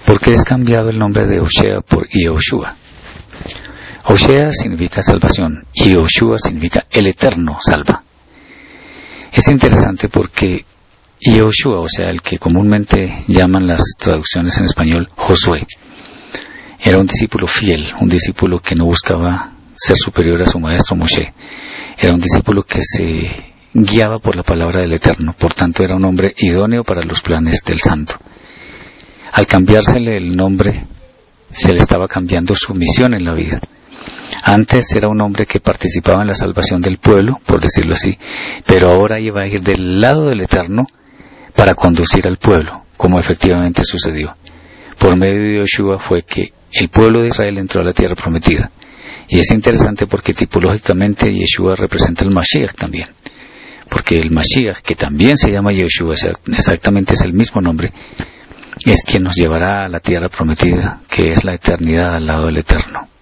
¿Por qué es cambiado el nombre de Hoshea por Yehoshua? Hoshea significa salvación y Yehoshua significa el Eterno salva. Es interesante porque Yehoshua, o sea, el que comúnmente llaman las traducciones en español Josué, era un discípulo fiel, un discípulo que no buscaba ser superior a su maestro Moshe. Era un discípulo que se guiaba por la palabra del Eterno, por tanto era un hombre idóneo para los planes del Santo. Al cambiársele el nombre, se le estaba cambiando su misión en la vida. Antes era un hombre que participaba en la salvación del pueblo, por decirlo así, pero ahora iba a ir del lado del Eterno para conducir al pueblo, como efectivamente sucedió. Por medio de Yehoshua fue que el pueblo de Israel entró a la tierra prometida. Y es interesante porque tipológicamente Yeshua representa el Mashiach también. Porque el Mashiach, que también se llama Yehoshua, exactamente es el mismo nombre, es quien nos llevará a la tierra prometida, que es la eternidad al lado del Eterno.